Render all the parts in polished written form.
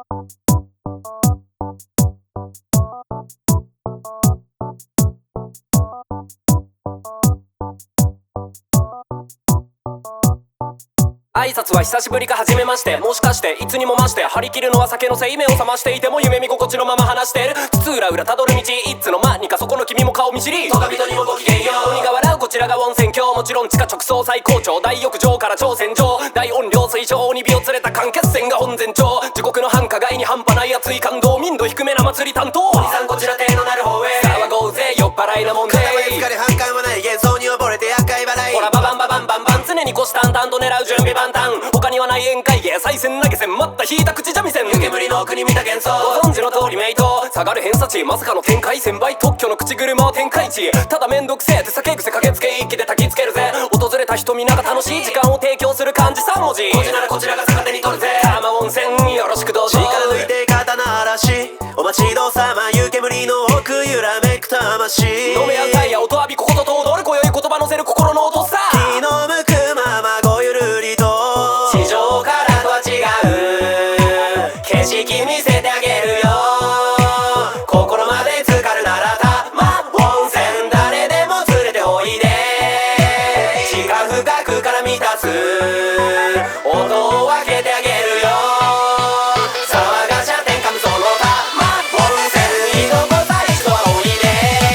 挨拶は久しぶりか初めまして、もしかしていつにも増して張り切るのは酒のせい。目を覚ましていても夢見心地のまま話している。津々浦々たどる道いつの間にかそこの君も顔見知り。戸上人にもごきげんよう。鬼が笑うこちらが温泉郷。もちろん地下直送最高潮。大浴場から挑戦状。大音量水上鬼火を連れた間欠泉が本前兆。地獄の繁華街に半端ない熱い感動。民度低めな祭り担当。お兄さんこちら手のなる方へ。騒ごうぜ酔っ払いなもんで。 片疲れ反感はない幻想に溺れて厄介払い。 ほらババンババンバンバン常に虎視眈々と狙う準備万端。他にはない宴会芸再戦投げ銭待った引いた口三味線。湯煙の奥に見た幻想。ご存知の通りメイト下がる偏差値まさかの展開。1000倍特許の口車は天下一。ただめんどくせえ手酒癖駆けつけ一気で焚きつけるぜ。訪れた人皆が楽しい時間を提供する漢字3文字。こちらならこちらが逆手に取るぜ。玉温泉よろしくどうぞ。 近づいて刀嵐お待ちどうさま。湯煙の奥揺らめく魂。 飲め合うタイヤ音浴びこことと踊る今宵言葉乗せる心の音さ。 気の向くままごゆるりと地上からとは違う景色見せてあげるよ。心まで浸かるなら玉温泉誰でも連れておいで。地下深くから満たす音を分けてあげるよ。騒がしゃ天下無双の玉温泉いとこさ一度はおいで。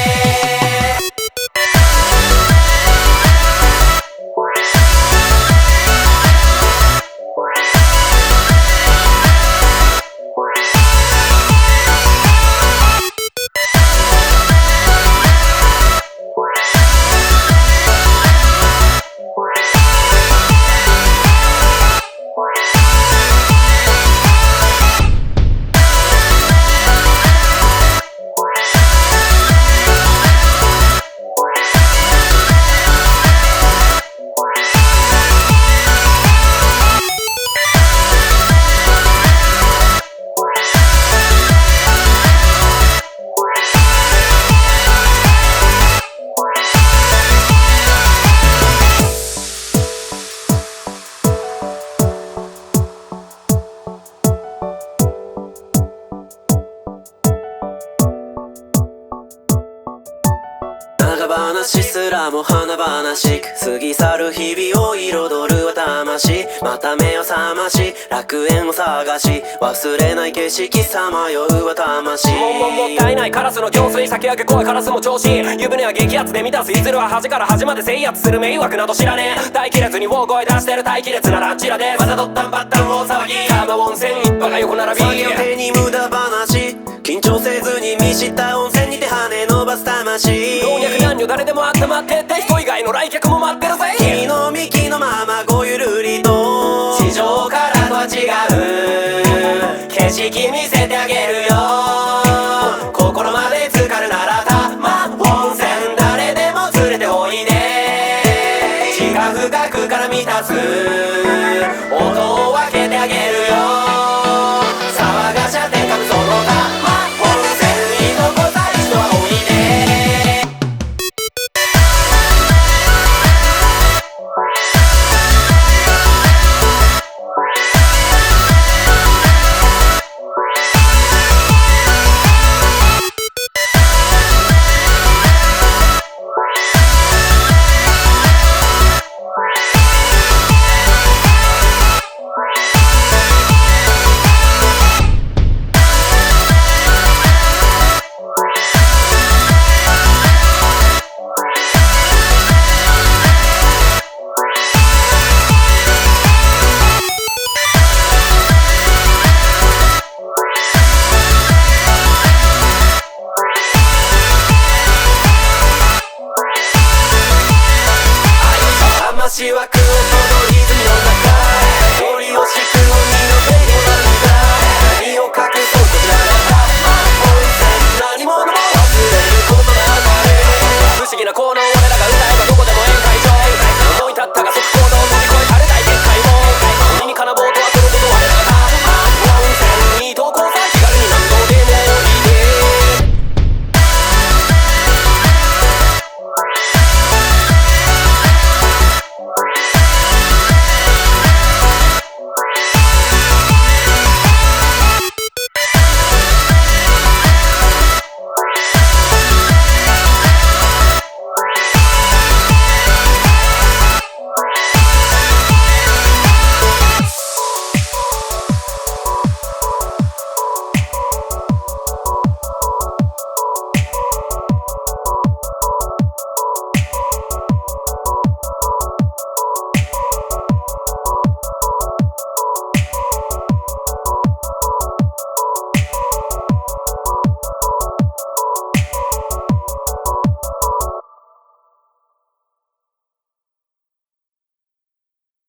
長話すらも華々しく過ぎ去る日々を彩るは魂。また目を覚まし楽園を探し忘れない景色さまようは魂。 もったいないカラスの行水先駆け声カラスも調子。湯船は激アツで満たすいずれは端から端まで制圧する迷惑など知らねえ。待機列に大声出してる待機列ならあちらです。またドッタンバッタン大騒ぎ。玉温泉一派が横並び。 酒を手に無駄話緊張せずに見知った温泉にて羽伸ばす魂。 老若男女誰でも温まってって人以外の来客も待ってるぜ。 気の幹のままごゆるりと地上からとは違う景色見